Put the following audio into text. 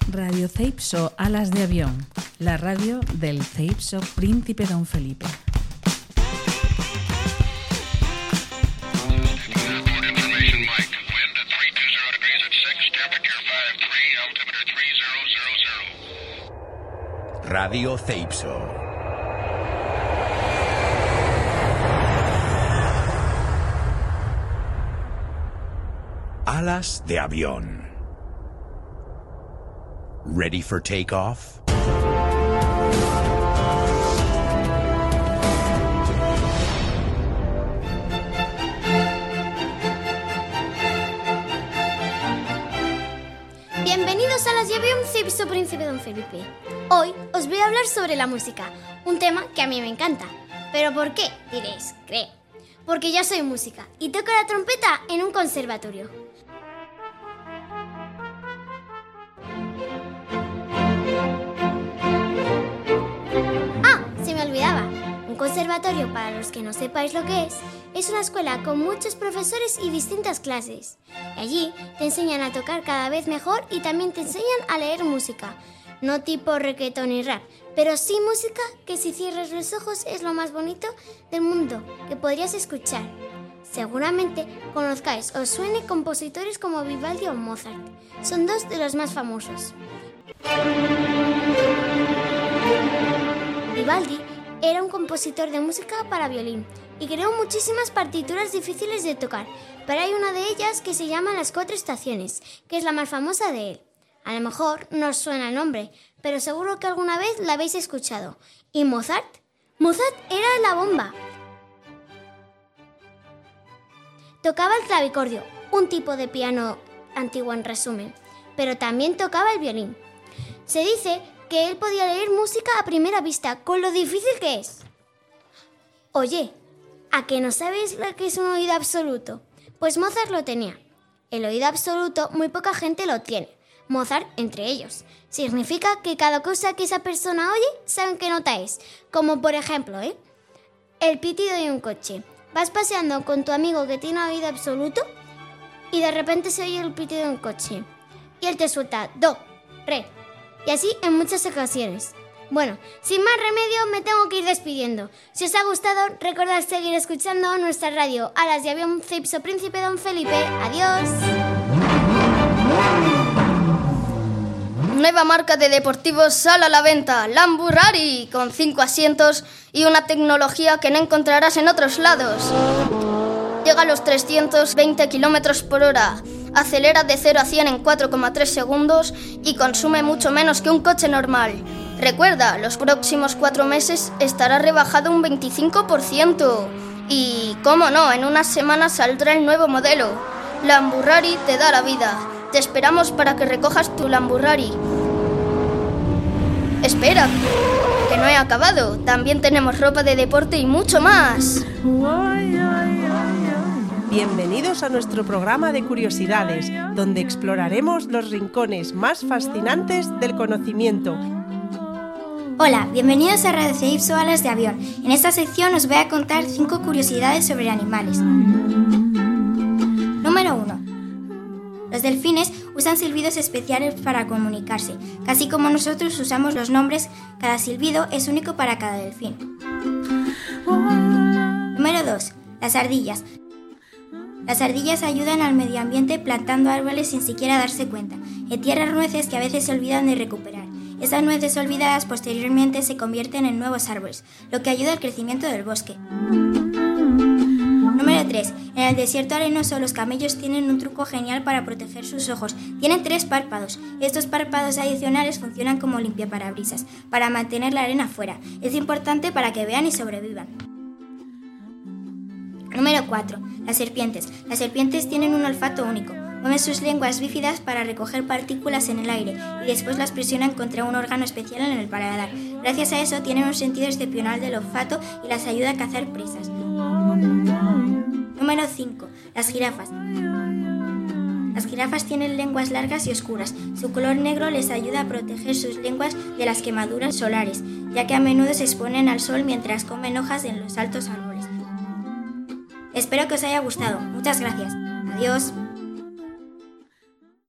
Radio Ceipso Alas de Avión, la radio del Ceipso Príncipe Don Felipe. Radio Ceipso. Alas de avión. Ready for takeoff? Bienvenidos a Alas de Avión Ceipso Príncipe Don Felipe. Hoy os voy a hablar sobre la música, un tema que a mí me encanta. ¿Pero por qué? Diréis, creo. Porque yo soy música y toco la trompeta en un conservatorio. Se me olvidaba. Un conservatorio, para los que no sepáis lo que es una escuela con muchos profesores y distintas clases. Y allí te enseñan a tocar cada vez mejor y también te enseñan a leer música. No tipo reggaetón y rap, pero sí música que si cierras los ojos es lo más bonito del mundo que podrías escuchar. Seguramente conozcáis o suene compositores como Vivaldi o Mozart. Son dos de los más famosos. Vivaldi era un compositor de música para violín y creó muchísimas partituras difíciles de tocar, pero hay una de ellas que se llama Las Cuatro Estaciones, que es la más famosa de él. A lo mejor no os suena el nombre, pero seguro que alguna vez la habéis escuchado. ¿Y Mozart? Mozart era la bomba. Tocaba el clavicordio, un tipo de piano antiguo en resumen, pero también tocaba el violín. Se dice que él podía leer música a primera vista, con lo difícil que es. Oye, ¿a que no sabéis lo que es un oído absoluto? Pues Mozart lo tenía. El oído absoluto muy poca gente lo tiene. Mozart entre ellos. Significa que cada cosa que esa persona oye, saben qué nota es. Como por ejemplo, el pitido de un coche. Vas paseando con tu amigo que tiene oído absoluto y de repente se oye el pitido de un coche. Y él te suelta do, re. Y así en muchas ocasiones. Bueno, sin más remedio me tengo que ir despidiendo. Si os ha gustado, recordad seguir escuchando nuestra radio Alas de Avión Ceipso Príncipe Don Felipe. ¡Adiós! Nueva marca de deportivos sale a la venta, Lamborghini, con 5 asientos y una tecnología que no encontrarás en otros lados. Llega a los 320 km por hora, acelera de 0 a 100 en 4,3 segundos y consume mucho menos que un coche normal. Recuerda, los próximos 4 meses estará rebajado un 25%. Y, cómo no, en unas semanas saldrá el nuevo modelo. Lamborghini te da la vida. Te esperamos para que recojas tu Lamborghini. Espera, que no he acabado. También tenemos ropa de deporte y mucho más. Bienvenidos a nuestro programa de curiosidades, donde exploraremos los rincones más fascinantes del conocimiento. Hola, bienvenidos a Radio Ceipso Alas de Avión. En esta sección os voy a contar 5 curiosidades sobre animales. Número 1. Los delfines usan silbidos especiales para comunicarse. Casi como nosotros usamos los nombres, cada silbido es único para cada delfín. Número 2. Las ardillas. Las ardillas ayudan al medio ambiente plantando árboles sin siquiera darse cuenta. Entierran nueces que a veces se olvidan de recuperar. Estas nueces olvidadas posteriormente se convierten en nuevos árboles, lo que ayuda al crecimiento del bosque. Número 3. En el desierto arenoso los camellos tienen un truco genial para proteger sus ojos. Tienen 3 párpados. Estos párpados adicionales funcionan como limpiaparabrisas para mantener la arena fuera. Es importante para que vean y sobrevivan. Número 4. Las serpientes. Las serpientes tienen un olfato único. Mueven sus lenguas bífidas para recoger partículas en el aire y después las presionan contra un órgano especial en el paladar. Gracias a eso tienen un sentido excepcional del olfato y las ayuda a cazar presas. Número 5. Las jirafas. Las jirafas tienen lenguas largas y oscuras. Su color negro les ayuda a proteger sus lenguas de las quemaduras solares, ya que a menudo se exponen al sol mientras comen hojas en los altos árboles. Espero que os haya gustado. Muchas gracias. Adiós.